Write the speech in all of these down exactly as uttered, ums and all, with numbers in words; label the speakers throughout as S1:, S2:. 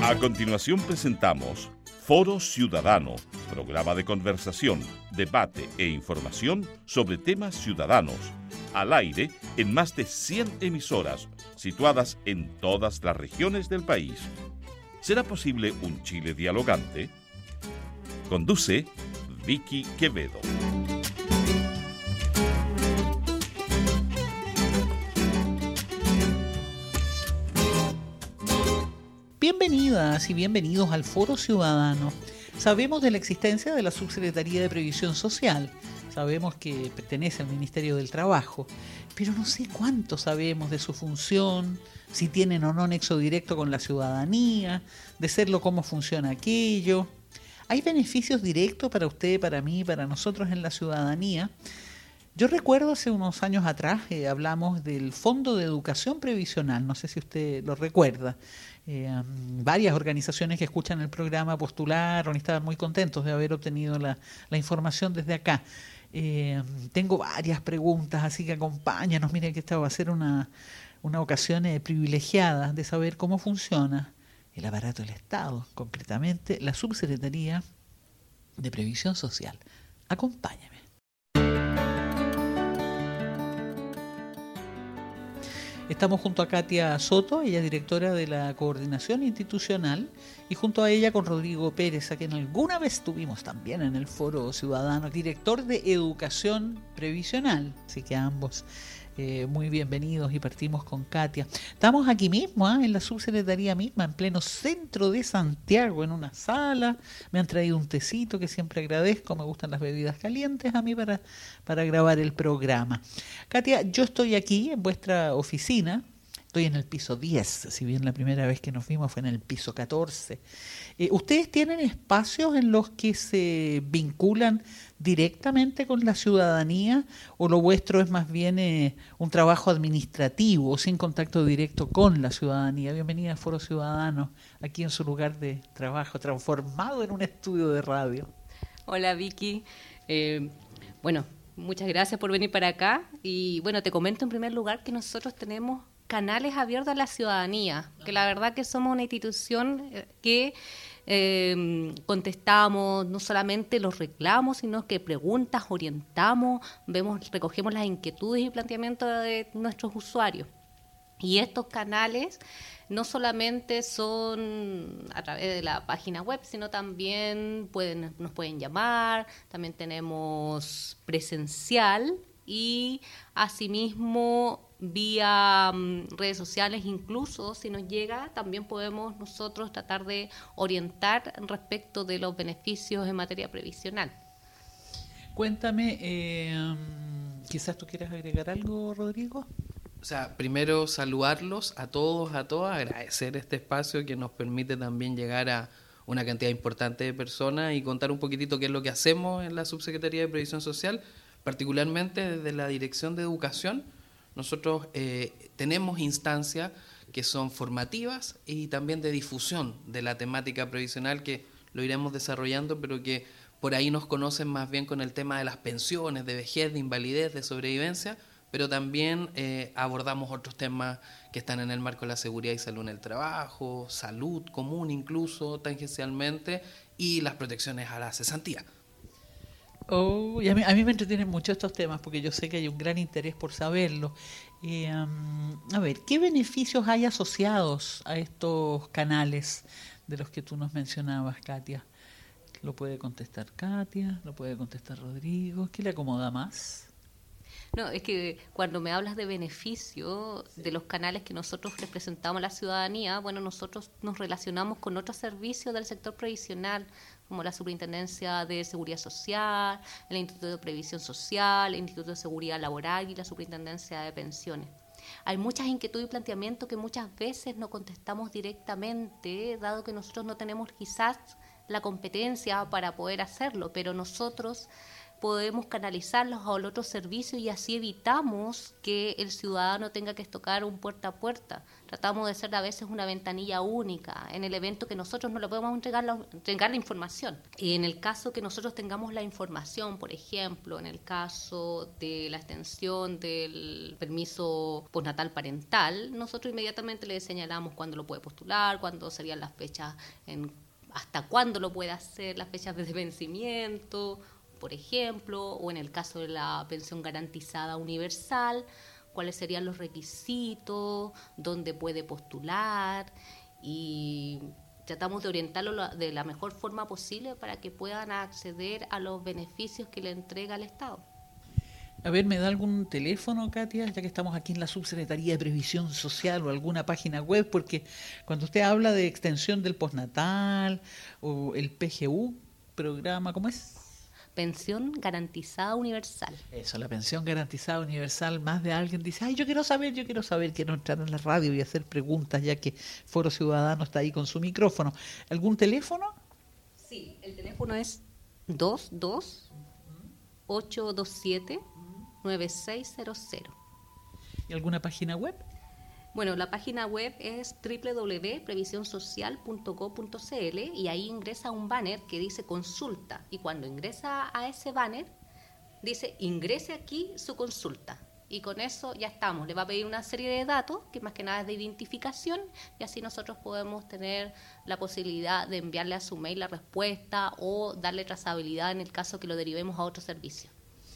S1: A continuación presentamos Foro Ciudadano, programa de conversación, debate e información sobre temas ciudadanos, al aire en más de cien emisoras, situadas en todas las regiones del país. ¿Será posible un Chile dialogante? Conduce Vicky Quevedo.
S2: Bienvenidas y bienvenidos al Foro Ciudadano. Sabemos de la existencia de la Subsecretaría de Previsión Social, sabemos que pertenece al Ministerio del Trabajo, pero no sé cuánto sabemos de su función, si tienen o no nexo directo con la ciudadanía, de serlo cómo funciona aquello. ¿Hay beneficios directos para usted, para mí, para nosotros en la ciudadanía? Yo recuerdo hace unos años atrás eh, hablamos del Fondo de Educación Previsional, no sé si usted lo recuerda. Eh, um, varias organizaciones que escuchan el programa postularon y estaban muy contentos de haber obtenido la, la información desde acá. Eh, tengo varias preguntas, así que acompáñanos. Miren que esta va a ser una, una ocasión eh, privilegiada de saber cómo funciona el aparato del Estado, concretamente la Subsecretaría de Previsión Social. Acompáñame. Estamos junto a Katia Soto, ella es directora de la Coordinación Institucional, y junto a ella con Rodrigo Pérez, a quien alguna vez tuvimos también en el Foro Ciudadano, director de Educación Previsional. Así que ambos eh, muy bienvenidos, y partimos con Katia. Estamos aquí mismo, ¿eh? en la subsecretaría misma, en pleno centro de Santiago, en una sala. Me han traído un tecito que siempre agradezco, me gustan las bebidas calientes a mí para, para grabar el programa. Katia, yo estoy aquí en vuestra oficina, estoy en el piso diez, si bien la primera vez que nos vimos fue en el piso catorce. Eh, ¿Ustedes tienen espacios en los que se vinculan directamente con la ciudadanía, o lo vuestro es más bien eh, un trabajo administrativo, sin contacto directo con la ciudadanía? Bienvenida a Foro Ciudadano, aquí en su lugar de trabajo, transformado en un estudio de radio.
S3: Hola Vicky, eh, bueno, muchas gracias por venir para acá. Y bueno, te comento en primer lugar que nosotros tenemos canales abiertos a la ciudadanía, que la verdad que somos una institución que eh, contestamos no solamente los reclamos, sino que preguntas, orientamos, vemos, recogemos las inquietudes y planteamientos de nuestros usuarios. Y estos canales no solamente son a través de la página web, sino también pueden, nos pueden llamar, también tenemos presencial y asimismo vía um, redes sociales. Incluso si nos llega, también podemos nosotros tratar de orientar respecto de los beneficios en materia previsional.
S2: Cuéntame, eh, quizás tú quieras agregar algo, Rodrigo.
S4: O sea, primero saludarlos a todos, a todas, agradecer este espacio que nos permite también llegar a una cantidad importante de personas y contar un poquitito qué es lo que hacemos en la Subsecretaría de Previsión Social, particularmente desde la Dirección de Educación. Nosotros eh, tenemos instancias que son formativas y también de difusión de la temática previsional, que lo iremos desarrollando, pero que por ahí nos conocen más bien con el tema de las pensiones, de vejez, de invalidez, de sobrevivencia, pero también eh, abordamos otros temas que están en el marco de la seguridad y salud en el trabajo, salud común incluso tangencialmente, y las protecciones a la cesantía.
S2: Oh, y a mí, a mí me entretienen mucho estos temas porque yo sé que hay un gran interés por saberlo. Eh, um, a ver, ¿qué beneficios hay asociados a estos canales de los que tú nos mencionabas, Katia? ¿Lo puede contestar Katia? ¿Lo puede contestar Rodrigo? ¿Qué le acomoda más?
S3: No, es que cuando me hablas de beneficio de los canales que nosotros les presentamos a la ciudadanía, bueno, nosotros nos relacionamos con otros servicios del sector previsional, como la Superintendencia de Seguridad Social, el Instituto de Previsión Social, el Instituto de Seguridad Laboral y la Superintendencia de Pensiones. Hay muchas inquietudes y planteamientos que muchas veces no contestamos directamente, dado que nosotros no tenemos quizás la competencia para poder hacerlo, pero nosotros podemos canalizarlos a otros servicios y así evitamos que el ciudadano tenga que tocar un puerta a puerta. Tratamos de ser a veces una ventanilla única en el evento que nosotros no le podemos entregar la, entregar la información. Y en el caso que nosotros tengamos la información, por ejemplo, en el caso de la extensión del permiso postnatal parental, nosotros inmediatamente le señalamos cuándo lo puede postular, cuándo serían las fechas, en, hasta cuándo lo puede hacer, las fechas de vencimiento, por ejemplo, o en el caso de la pensión garantizada universal, cuáles serían los requisitos, dónde puede postular, y tratamos de orientarlo de la mejor forma posible para que puedan acceder a los beneficios que le entrega el Estado.
S2: A ver, ¿me da algún teléfono, Katia, ya que estamos aquí en la Subsecretaría de Previsión Social, o alguna página web? Porque cuando usted habla de extensión del postnatal o el P G U, programa, ¿cómo es?
S3: Pensión garantizada universal.
S2: Eso, la pensión garantizada universal, más de alguien dice, ay, yo quiero saber, yo quiero saber, quiero entrar en la radio y hacer preguntas, ya que Foro Ciudadano está ahí con su micrófono. ¿Algún teléfono?
S3: Sí, el teléfono es dos dos ocho dos siete nueve seis cero cero.
S2: ¿Y alguna página web?
S3: Bueno, la página web es doble u doble u doble u punto previsión social punto gob punto c l y ahí ingresa un banner que dice consulta, y cuando ingresa a ese banner dice ingrese aquí su consulta, y con eso ya estamos. Le va a pedir una serie de datos que más que nada es de identificación, y así nosotros podemos tener la posibilidad de enviarle a su mail la respuesta o darle trazabilidad en el caso que lo derivemos a otro servicio.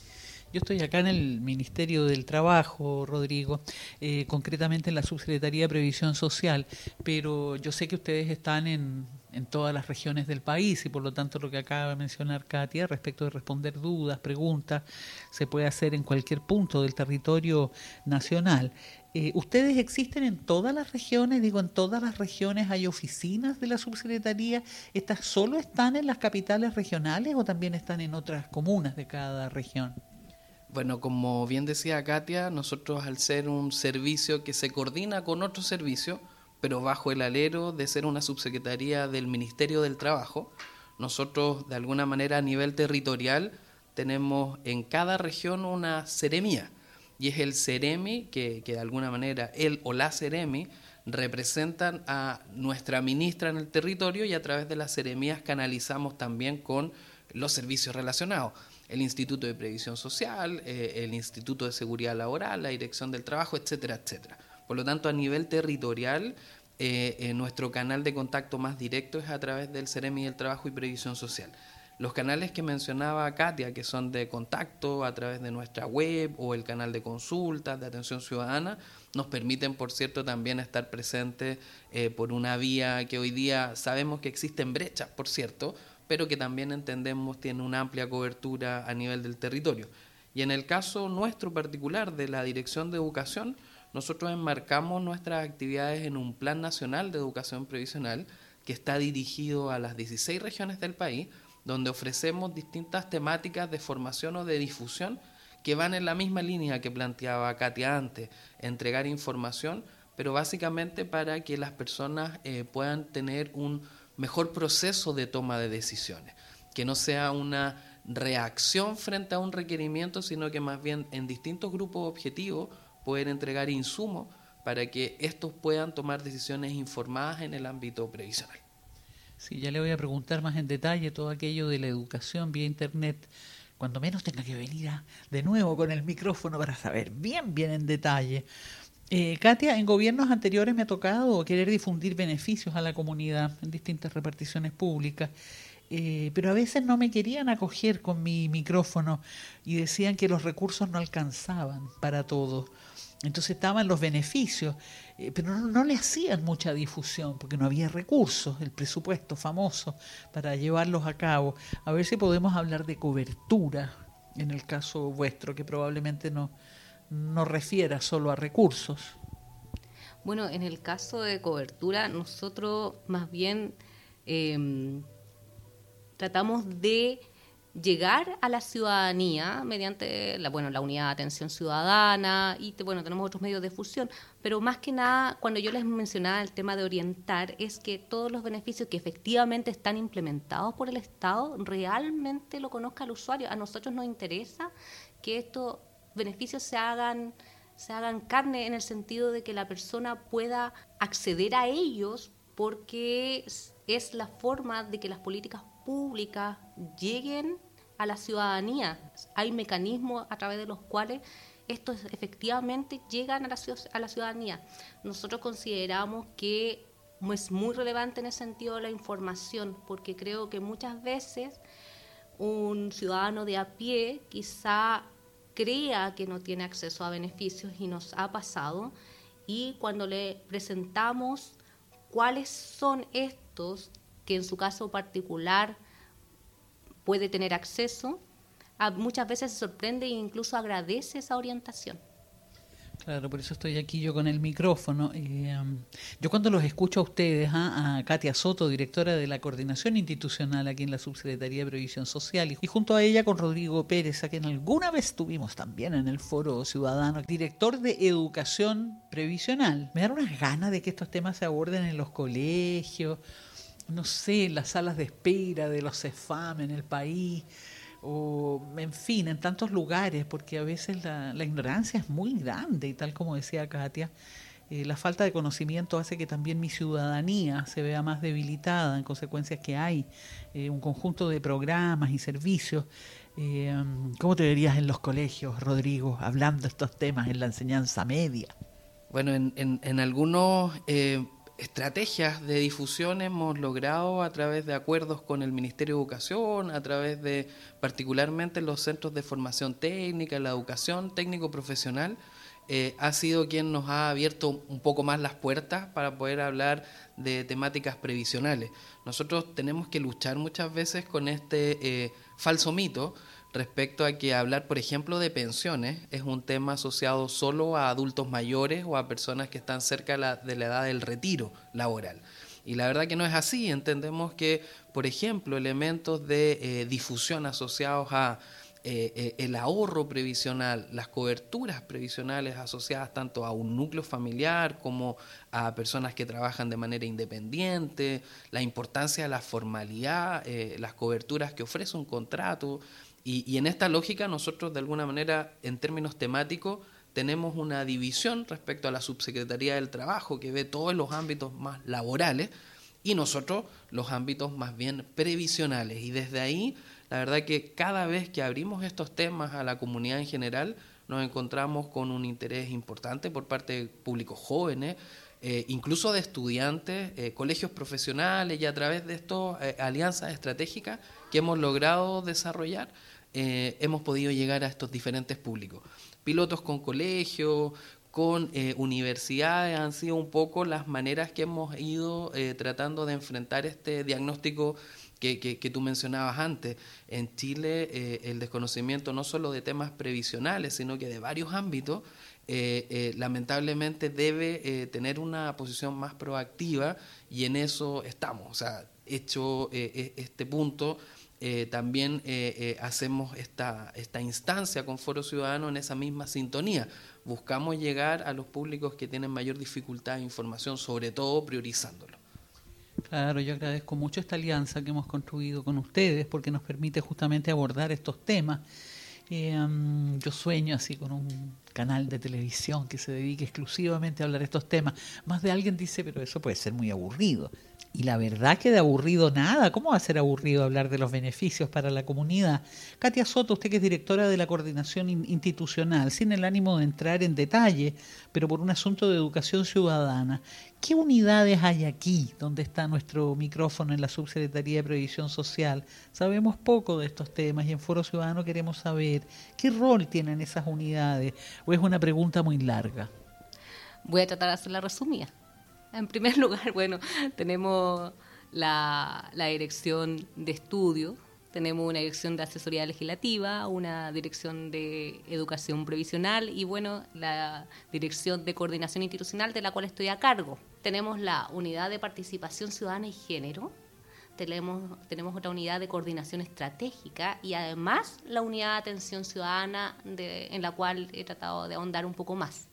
S2: Yo estoy acá en el Ministerio del Trabajo, Rodrigo, eh, concretamente en la Subsecretaría de Previsión Social, pero yo sé que ustedes están en, en todas las regiones del país y por lo tanto lo que acaba de mencionar Katia respecto de responder dudas, preguntas, se puede hacer en cualquier punto del territorio nacional. Eh, ¿Ustedes existen en todas las regiones? Digo, ¿en todas las regiones hay oficinas de la Subsecretaría? ¿Estas solo están en las capitales regionales o también están en otras comunas de cada región?
S4: Bueno, como bien decía Katia, nosotros al ser un servicio que se coordina con otro servicio, pero bajo el alero de ser una subsecretaría del Ministerio del Trabajo, nosotros de alguna manera a nivel territorial tenemos en cada región una seremía, y es el seremi que, que de alguna manera él o la seremi representan a nuestra ministra en el territorio, y a través de las seremías canalizamos también con los servicios relacionados. El Instituto de Previsión Social, eh, el Instituto de Seguridad Laboral, la Dirección del Trabajo, etcétera, etcétera. Por lo tanto, a nivel territorial, eh, eh, nuestro canal de contacto más directo es a través del Seremi del Trabajo y Previsión Social. Los canales que mencionaba Katia, que son de contacto a través de nuestra web o el canal de consultas, de atención ciudadana, nos permiten, por cierto, también estar presentes eh, por una vía que hoy día sabemos que existen brechas, por cierto, pero que también entendemos tiene una amplia cobertura a nivel del territorio. Y en el caso nuestro particular de la Dirección de Educación, nosotros enmarcamos nuestras actividades en un Plan Nacional de Educación Previsional que está dirigido a las dieciséis regiones del país, donde ofrecemos distintas temáticas de formación o de difusión que van en la misma línea que planteaba Katia antes, entregar información, pero básicamente para que las personas eh, puedan tener un mejor proceso de toma de decisiones, que no sea una reacción frente a un requerimiento, sino que más bien en distintos grupos objetivos poder entregar insumos para que estos puedan tomar decisiones informadas en el ámbito previsional.
S2: Sí, ya le voy a preguntar más en detalle todo aquello de la educación vía internet, cuando menos tenga que venir a, de nuevo con el micrófono para saber bien, bien en detalle. Eh, Katia, en gobiernos anteriores me ha tocado querer difundir beneficios a la comunidad en distintas reparticiones públicas, eh, pero a veces no me querían acoger con mi micrófono y decían que los recursos no alcanzaban para todo. Entonces estaban los beneficios, eh, pero no, no le hacían mucha difusión porque no había recursos, el presupuesto famoso para llevarlos a cabo. A ver si podemos hablar de cobertura en el caso vuestro, que probablemente no... no refiera solo a recursos.
S3: Bueno, en el caso de cobertura, nosotros más bien eh, tratamos de llegar a la ciudadanía mediante la, bueno, la unidad de atención ciudadana y bueno, tenemos otros medios de difusión, pero más que nada, cuando yo les mencionaba el tema de orientar, es que todos los beneficios que efectivamente están implementados por el Estado realmente lo conozca el usuario. A nosotros nos interesa que estos beneficios se hagan, se hagan carne en el sentido de que la persona pueda acceder a ellos, porque es la forma de que las políticas públicas lleguen a la ciudadanía. Hay mecanismos a través de los cuales estos efectivamente llegan a la, a la ciudadanía. Nosotros consideramos que es muy relevante en ese sentido la información, porque creo que muchas veces un ciudadano de a pie quizá crea que no tiene acceso a beneficios, y nos ha pasado, y cuando le presentamos cuáles son estos que en su caso particular puede tener acceso, a, muchas veces se sorprende e incluso agradece esa orientación.
S2: Claro, por eso estoy aquí yo con el micrófono. Eh, um, yo cuando los escucho a ustedes, ¿ah? A Katia Soto, directora de la Coordinación Institucional aquí en la Subsecretaría de Previsión Social, y, y junto a ella con Rodrigo Pérez, a quien alguna vez tuvimos también en el Foro Ciudadano, director de Educación Previsional. Me da unas ganas de que estos temas se aborden en los colegios, no sé, en las salas de espera de los CEFAM en el país, o en fin, en tantos lugares, porque a veces la, la ignorancia es muy grande, y tal como decía Katia, eh, la falta de conocimiento hace que también mi ciudadanía se vea más debilitada, en consecuencia que hay eh, un conjunto de programas y servicios. Eh, ¿Cómo te verías en los colegios, Rodrigo, hablando de estos temas en la enseñanza media?
S4: Bueno, en, en, en algunos... Eh... estrategias de difusión hemos logrado a través de acuerdos con el Ministerio de Educación, a través de particularmente los centros de formación técnica, la educación técnico-profesional, eh, ha sido quien nos ha abierto un poco más las puertas para poder hablar de temáticas previsionales. Nosotros tenemos que luchar muchas veces con este eh, falso mito respecto a que hablar, por ejemplo, de pensiones es un tema asociado solo a adultos mayores o a personas que están cerca de la, de la edad del retiro laboral. Y la verdad que no es así. Entendemos que, por ejemplo, elementos de eh, difusión asociados a eh, eh, el ahorro previsional, las coberturas previsionales asociadas tanto a un núcleo familiar como a personas que trabajan de manera independiente, la importancia de la formalidad, eh, las coberturas que ofrece un contrato. Y, y en esta lógica nosotros de alguna manera en términos temáticos tenemos una división respecto a la Subsecretaría del Trabajo que ve todos los ámbitos más laborales y nosotros los ámbitos más bien previsionales. Y desde ahí la verdad que cada vez que abrimos estos temas a la comunidad en general nos encontramos con un interés importante por parte de públicos jóvenes, eh, incluso de estudiantes, eh, colegios profesionales, y a través de estas eh, alianzas estratégicas que hemos logrado desarrollar, Eh, hemos podido llegar a estos diferentes públicos. Pilotos con colegios, con eh, universidades, han sido un poco las maneras que hemos ido eh, tratando de enfrentar este diagnóstico que, que, que tú mencionabas antes. En Chile eh, el desconocimiento no solo de temas previsionales, sino que de varios ámbitos, eh, eh, lamentablemente debe eh, tener una posición más proactiva, y en eso estamos. O sea, hecho eh, este punto, Eh, también eh, eh, hacemos esta, esta instancia con Foro Ciudadano en esa misma sintonía. Buscamos llegar a los públicos que tienen mayor dificultad de información, sobre todo priorizándolo.
S2: Claro, yo agradezco mucho esta alianza que hemos construido con ustedes, porque nos permite justamente abordar estos temas. Eh, um, yo sueño así con un canal de televisión que se dedique exclusivamente a hablar de estos temas. Más de alguien dice, pero eso puede ser muy aburrido. Y la verdad que de aburrido nada. ¿Cómo va a ser aburrido hablar de los beneficios para la comunidad? Katia Soto, usted que es directora de la Coordinación Institucional, sin el ánimo de entrar en detalle, pero por un asunto de educación ciudadana, ¿qué unidades hay aquí donde está nuestro micrófono en la Subsecretaría de Previsión Social? Sabemos poco de estos temas y en Foro Ciudadano queremos saber qué rol tienen esas unidades, o es una pregunta muy larga.
S3: Voy a tratar de hacerla resumida. En primer lugar, bueno, tenemos la, la dirección de estudio, tenemos una dirección de asesoría legislativa, una dirección de educación previsional y, bueno, la dirección de coordinación institucional, de la cual estoy a cargo. Tenemos la unidad de participación ciudadana y género, tenemos, tenemos otra unidad de coordinación estratégica y además la unidad de atención ciudadana de, en la cual he tratado de ahondar un poco más.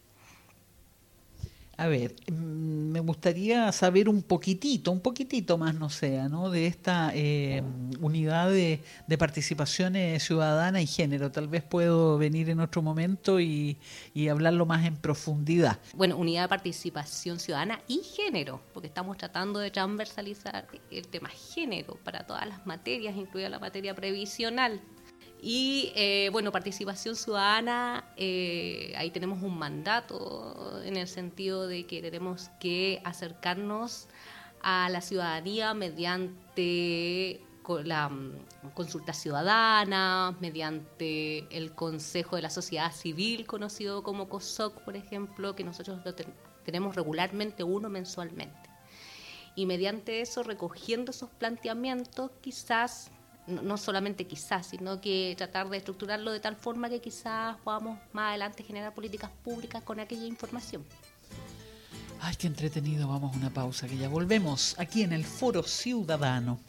S2: A ver, me gustaría saber un poquitito, un poquitito más no sea, ¿no? De esta eh, unidad de, de participación eh, ciudadana y género. Tal vez puedo venir en otro momento y, y hablarlo más en profundidad.
S3: Bueno, unidad de participación ciudadana y género, porque estamos tratando de transversalizar el tema género para todas las materias, incluida la materia previsional. Y, eh, bueno, participación ciudadana, eh, ahí tenemos un mandato en el sentido de que tenemos que acercarnos a la ciudadanía mediante la consulta ciudadana, mediante el Consejo de la Sociedad Civil, conocido como COSOC, por ejemplo, que nosotros lo ten- tenemos regularmente uno mensualmente. Y mediante eso, recogiendo esos planteamientos, quizás... no solamente quizás, sino que tratar de estructurarlo de tal forma que quizás podamos más adelante generar políticas públicas con aquella información.
S2: Ay, qué entretenido. Vamos a una pausa, que ya volvemos aquí en el Foro Ciudadano.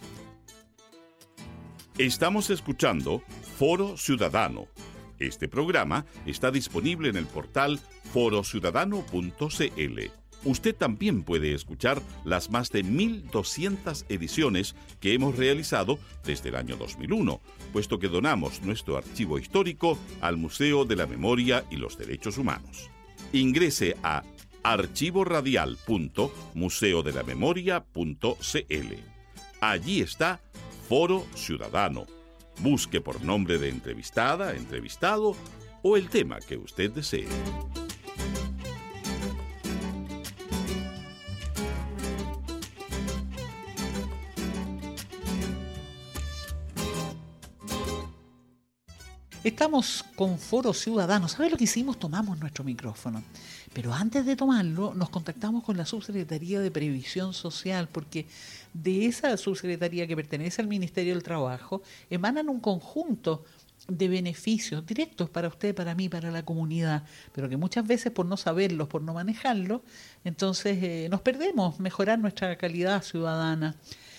S1: Estamos escuchando Foro Ciudadano. Este programa está disponible en el portal foro ciudadano punto c l. Usted también puede escuchar las más de mil doscientas ediciones que hemos realizado desde el año dos mil uno, puesto que donamos nuestro archivo histórico al Museo de la Memoria y los Derechos Humanos. Ingrese a archivo radial punto museo de la memoria punto c l. Allí está Foro Ciudadano. Busque por nombre de entrevistada, entrevistado o el tema que usted desee.
S2: Estamos con Foro Ciudadano. ¿Sabe lo que hicimos? Tomamos nuestro micrófono. Pero antes de tomarlo, nos contactamos con la Subsecretaría de Previsión Social, porque de esa subsecretaría que pertenece al Ministerio del Trabajo emanan un conjunto de beneficios directos para usted, para mí, para la comunidad, pero que muchas veces por no saberlos, por no manejarlos, entonces eh, nos perdemos mejorar nuestra calidad ciudadana.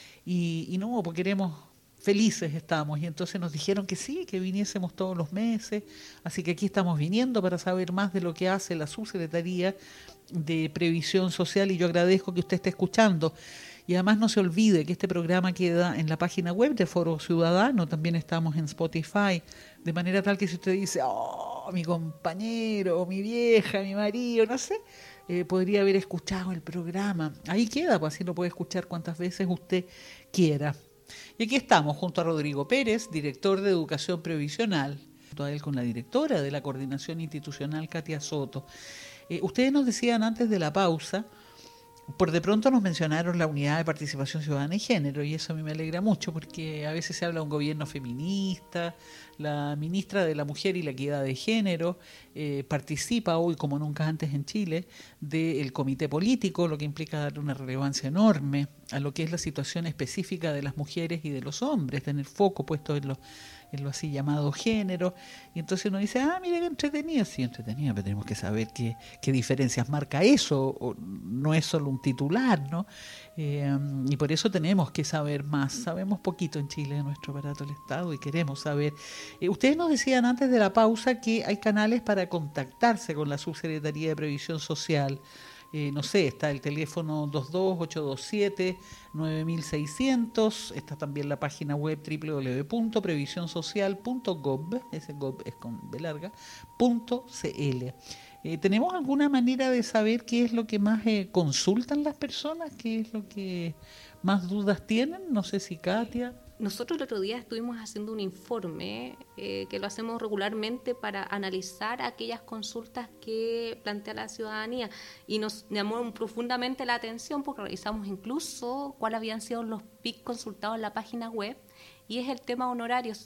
S2: Y, y no, porque queremos... felices estamos, y entonces nos dijeron que sí, que viniésemos todos los meses, así que aquí estamos viniendo para saber más de lo que hace la Subsecretaría de Previsión Social, y yo agradezco que usted esté escuchando. Y además no se olvide que este programa queda en la página web de Foro Ciudadano, también estamos en Spotify, de manera tal que si usted dice, oh, mi compañero, mi vieja, mi marido, no sé, eh, podría haber escuchado el programa. Ahí queda, pues así lo puede escuchar cuantas veces usted quiera. Y aquí estamos junto a Rodrigo Pérez, director de Educación Previsional, junto a él con la directora de la Coordinación Institucional, Katia Soto. Eh, ustedes nos decían antes de la pausa, por de pronto nos mencionaron la Unidad de Participación Ciudadana y Género, y eso a mí me alegra mucho, porque a veces se habla de un gobierno feminista. La ministra de la Mujer y la Equidad de Género eh, participa hoy, como nunca antes en Chile, del comité político, lo que implica darle una relevancia enorme a lo que es la situación específica de las mujeres y de los hombres, tener foco puesto en lo, en lo así llamado género. Y entonces uno dice, ah, mira qué entretenido. Sí, entretenido, pero tenemos que saber qué, qué diferencias marca eso, o no es solo un titular, ¿no? Eh, y por eso tenemos que saber más. Sabemos poquito en Chile de nuestro aparato del Estado y queremos saber. Eh, ustedes nos decían antes de la pausa que hay canales para contactarse con la Subsecretaría de Previsión Social. Eh, no sé, está el teléfono dos dos ocho dos siete nueve seis cero cero, está también la página web doble u doble u doble u punto previsión social punto gob, ese gob es con B larga, punto cl. Eh, ¿Tenemos alguna manera de saber qué es lo que más eh, consultan las personas? ¿Qué es lo que más dudas tienen? No sé si Katia...
S3: Nosotros el otro día estuvimos haciendo un informe eh, que lo hacemos regularmente para analizar aquellas consultas que plantea la ciudadanía, y nos llamó profundamente la atención porque revisamos incluso cuáles habían sido los P I C consultados en la página web, y es el tema honorarios.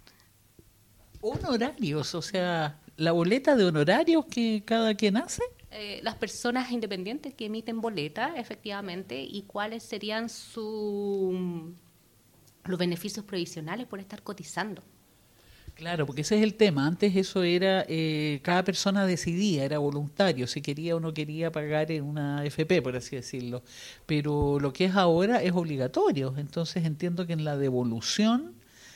S2: ¿Honorarios? O sea, ¿la boleta de honorarios que cada quien hace?
S3: Eh, las personas independientes que emiten boleta, efectivamente, y cuáles serían su... los beneficios previsionales por estar cotizando.
S2: Claro, porque ese es el tema. Antes eso era, eh, cada persona decidía, era voluntario, si quería o no quería pagar en una F P, por así decirlo. Pero lo que es ahora es obligatorio. Entonces entiendo que en la devolución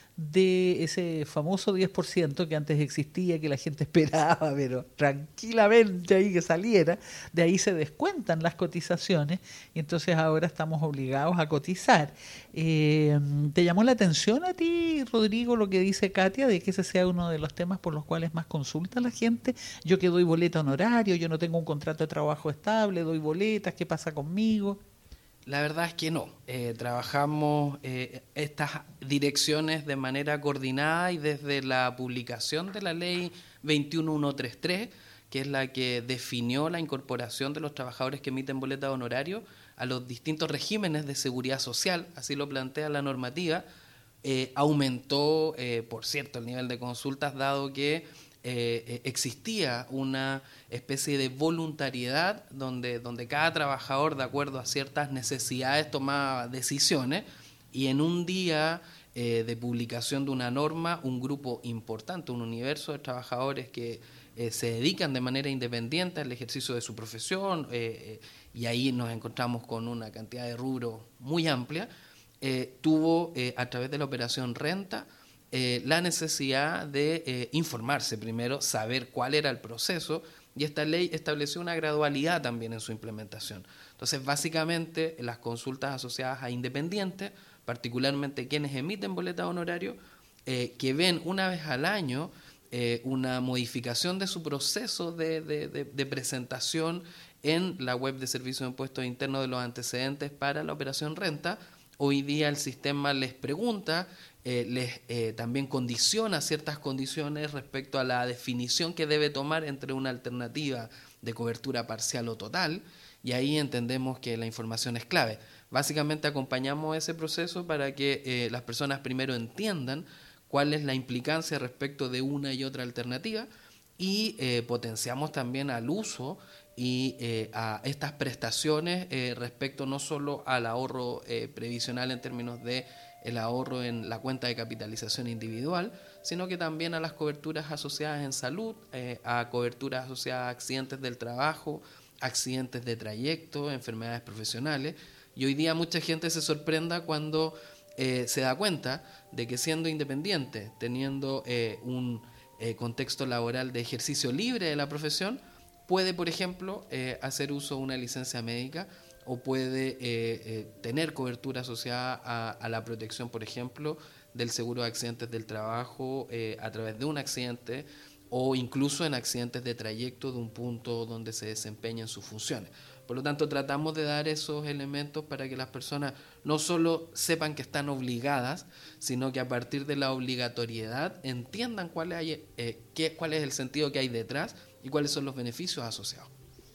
S2: de ese famoso diez por ciento que antes existía, que la gente esperaba, pero tranquilamente ahí que saliera, de ahí se descuentan las cotizaciones y entonces ahora estamos obligados a cotizar. Eh, ¿Te llamó la atención a ti, Rodrigo, lo que dice Katia, de que ese sea uno de los temas por los cuales más consulta la gente? Yo que doy boleta honorario, yo no tengo un contrato de trabajo estable, doy boletas, ¿qué pasa conmigo?
S4: La verdad es que no. Eh, trabajamos eh, estas direcciones de manera coordinada y desde la publicación de la ley veintiuno mil ciento treinta y tres, que es la que definió la incorporación de los trabajadores que emiten boleta de honorario a los distintos regímenes de seguridad social, así lo plantea la normativa, eh, aumentó, eh, por cierto, el nivel de consultas, dado que Eh, existía una especie de voluntariedad donde, donde cada trabajador, de acuerdo a ciertas necesidades, tomaba decisiones, y en un día eh, de publicación de una norma, un grupo importante, un universo de trabajadores que eh, se dedican de manera independiente al ejercicio de su profesión, eh, eh, y ahí nos encontramos con una cantidad de rubros muy amplia, eh, tuvo eh, a través de la operación Renta Eh, la necesidad de eh, informarse primero, saber cuál era el proceso, y esta ley estableció una gradualidad también en su implementación. Entonces, básicamente, las consultas asociadas a independientes, particularmente quienes emiten boleta de honorario, eh, que ven una vez al año eh, una modificación de su proceso de, de, de, de presentación en la web de Servicio de Impuestos Internos de los antecedentes para la operación Renta. Hoy día el sistema les pregunta, eh, les eh, también condiciona ciertas condiciones respecto a la definición que debe tomar entre una alternativa de cobertura parcial o total, y ahí entendemos que la información es clave. Básicamente acompañamos ese proceso para que eh, las personas primero entiendan cuál es la implicancia respecto de una y otra alternativa, y eh, potenciamos también al uso y eh, a estas prestaciones eh, respecto no solo al ahorro eh, previsional en términos de el ahorro en la cuenta de capitalización individual, sino que también a las coberturas asociadas en salud, eh, a coberturas asociadas a accidentes del trabajo, accidentes de trayecto, enfermedades profesionales. Y hoy día mucha gente se sorprenda cuando eh, se da cuenta de que siendo independiente, teniendo eh, un eh, contexto laboral de ejercicio libre de la profesión, puede, por ejemplo, eh, hacer uso de una licencia médica, o puede eh, eh, tener cobertura asociada a, a la protección, por ejemplo, del seguro de accidentes del trabajo eh, a través de un accidente, o incluso en accidentes de trayecto de un punto donde se desempeñan sus funciones. Por lo tanto, tratamos de dar esos elementos para que las personas no solo sepan que están obligadas, sino que a partir de la obligatoriedad entiendan cuál, hay, eh, qué, cuál es el sentido que hay detrás y cuáles son los beneficios asociados.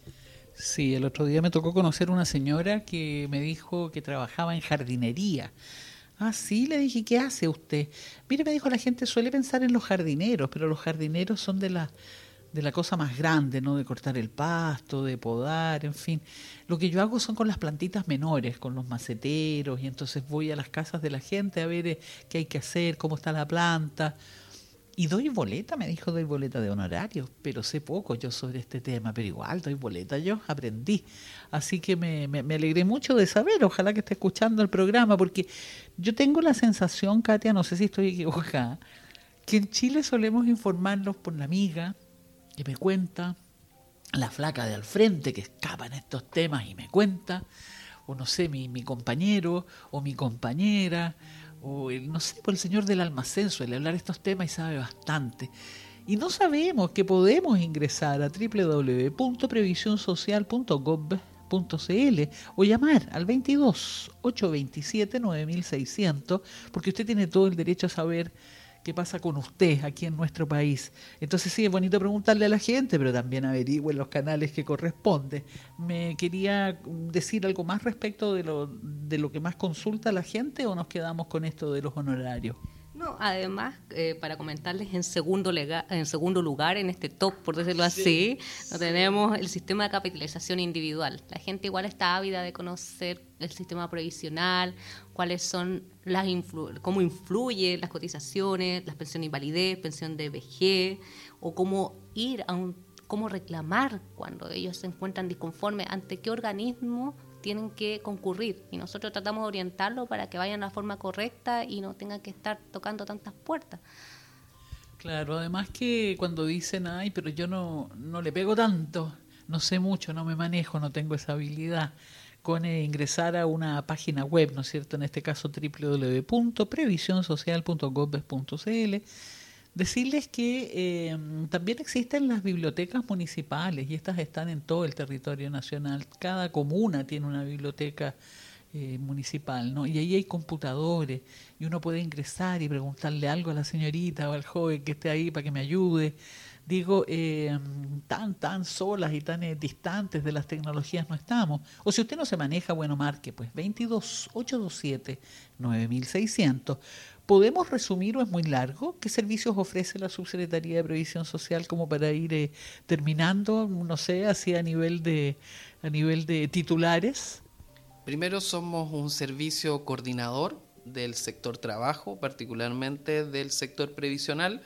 S2: Sí, el otro día me tocó conocer una señora que me dijo que trabajaba en jardinería. Ah, sí, le dije, ¿qué hace usted? Mire, me dijo, la gente suele pensar en los jardineros, pero los jardineros son de la, de la cosa más grande, ¿no? De cortar el pasto, de podar, en fin. Lo que yo hago son con las plantitas menores, con los maceteros, y entonces voy a las casas de la gente a ver eh, qué hay que hacer, cómo está la planta. Y doy boleta, me dijo, doy boleta de honorario, pero sé poco yo sobre este tema, pero igual doy boleta yo, aprendí. Así que me, me, me alegré mucho de saber, ojalá que esté escuchando el programa, porque yo tengo la sensación, Katia, no sé si estoy equivocada, que en Chile solemos informarnos por la amiga, que me cuenta, la flaca de al frente que escapa en estos temas y me cuenta, o no sé, mi, mi compañero o mi compañera, o el, no sé, por el señor del almacén suele hablar de estos temas y sabe bastante. Y no sabemos que podemos ingresar a doble u doble u doble u punto previsión social punto gov punto c l o llamar al veintidós, ochocientos veintisiete, nueve mil seiscientos, porque usted tiene todo el derecho a saber qué pasa con usted aquí en nuestro país. Entonces sí, es bonito preguntarle a la gente, pero también averigüen los canales que corresponden. ¿Me quería decir algo más respecto de lo, de lo que más consulta la gente, o nos quedamos con esto de los honorarios?
S3: No, además, eh, para comentarles, en segundo, lega, en segundo lugar, en este top, por decirlo así, sí. no tenemos el sistema de capitalización individual. La gente igual está ávida de conocer el sistema previsional, cuáles son las influ- cómo influyen las cotizaciones, las pensiones de invalidez, pensión de vejez, o cómo ir a un, cómo reclamar cuando ellos se encuentran disconformes, ante qué organismo tienen que concurrir, y nosotros tratamos de orientarlo para que vayan de la forma correcta y no tengan que estar tocando tantas puertas.
S2: Claro, además que cuando dicen, ay, pero yo no, no le pego tanto, no sé mucho, no me manejo, no tengo esa habilidad, con eh, ingresar a una página web, ¿no es cierto?, en este caso doble u doble u doble u punto previsión social punto gov punto c l, decirles que eh, también existen las bibliotecas municipales y estas están en todo el territorio nacional. Cada comuna tiene una biblioteca eh, municipal, ¿no? Y ahí hay computadores y uno puede ingresar y preguntarle algo a la señorita o al joven que esté ahí para que me ayude. Digo, eh, tan, tan solas y tan eh, distantes de las tecnologías no estamos. O si usted no se maneja, bueno, marque, pues veintidós ochocientos veintisiete nueve mil seiscientos. ¿Podemos resumir, o es muy largo, qué servicios ofrece la Subsecretaría de Previsión Social como para ir eh, terminando, no sé, así a nivel de, a nivel de titulares?
S4: Primero, somos un servicio coordinador del sector trabajo, particularmente del sector previsional,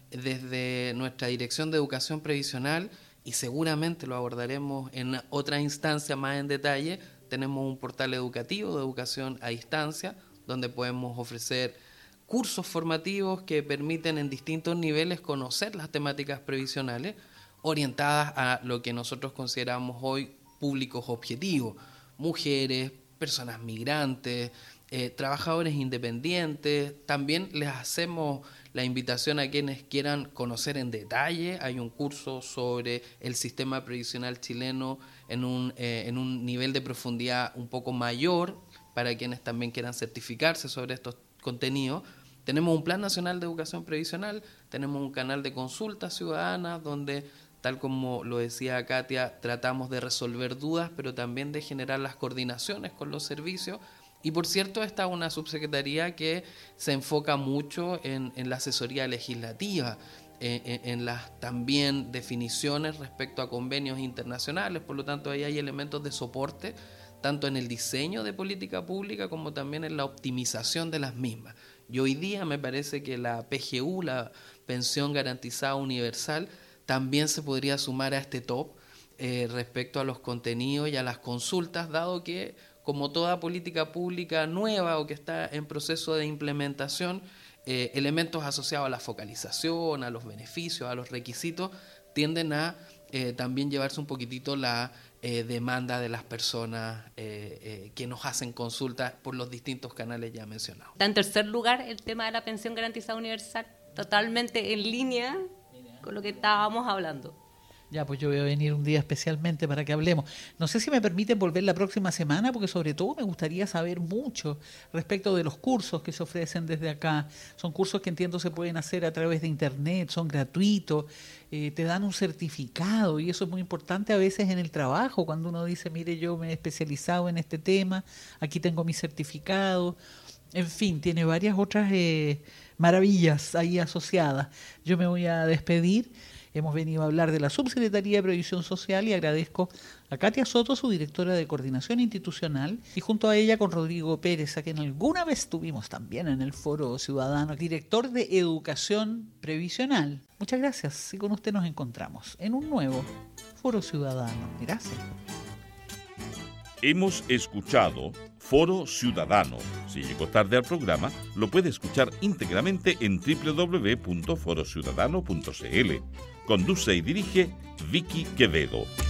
S4: desde nuestra Dirección de Educación Previsional, y seguramente lo abordaremos en otra instancia más en detalle. Tenemos un portal educativo de educación a distancia, donde podemos ofrecer cursos formativos que permiten en distintos niveles conocer las temáticas previsionales, orientadas a lo que nosotros consideramos hoy públicos objetivos: mujeres, personas migrantes, eh, trabajadores independientes. También les hacemos la invitación a quienes quieran conocer en detalle. Hay un curso sobre el sistema previsional chileno en un, eh, en un nivel de profundidad un poco mayor, para quienes también quieran certificarse sobre estos contenidos. Tenemos un Plan Nacional de Educación Previsional, tenemos un canal de consultas ciudadanas donde, tal como lo decía Katia, tratamos de resolver dudas, pero también de generar las coordinaciones con los servicios. Y por cierto, esta es una subsecretaría que se enfoca mucho en, en la asesoría legislativa, en, en, en las también definiciones respecto a convenios internacionales. Por lo tanto, ahí hay elementos de soporte, tanto en el diseño de política pública como también en la optimización de las mismas. Y hoy día me parece que la P G U, la Pensión Garantizada Universal, también se podría sumar a este top eh, respecto a los contenidos y a las consultas, dado que, como toda política pública nueva o que está en proceso de implementación, eh, elementos asociados a la focalización, a los beneficios, a los requisitos, tienden a eh, también llevarse un poquitito la eh, demanda de las personas eh, eh, que nos hacen consultas por los distintos canales ya mencionados.
S3: En tercer lugar, el tema de la pensión garantizada universal, totalmente en línea con lo que estábamos hablando.
S2: Ya, pues yo voy a venir un día especialmente para que hablemos. No sé si me permiten volver la próxima semana, porque sobre todo me gustaría saber mucho respecto de los cursos que se ofrecen desde acá. Son cursos que entiendo se pueden hacer a través de internet, son gratuitos, eh, te dan un certificado, y eso es muy importante a veces en el trabajo, cuando uno dice, mire, yo me he especializado en este tema, aquí tengo mi certificado. En fin, tiene varias otras eh, maravillas ahí asociadas. Yo me voy a despedir. Hemos venido a hablar de la Subsecretaría de Previsión Social y agradezco a Katia Soto, su directora de Coordinación Institucional, y junto a ella con Rodrigo Pérez, a quien alguna vez tuvimos también en el Foro Ciudadano, director de Educación Previsional. Muchas gracias, y con usted nos encontramos en un nuevo Foro Ciudadano. Gracias.
S1: Hemos escuchado Foro Ciudadano. Si llegó tarde al programa, lo puede escuchar íntegramente en doble u doble u doble u punto foro ciudadano punto c l. Conduce y dirige Vicky Quevedo.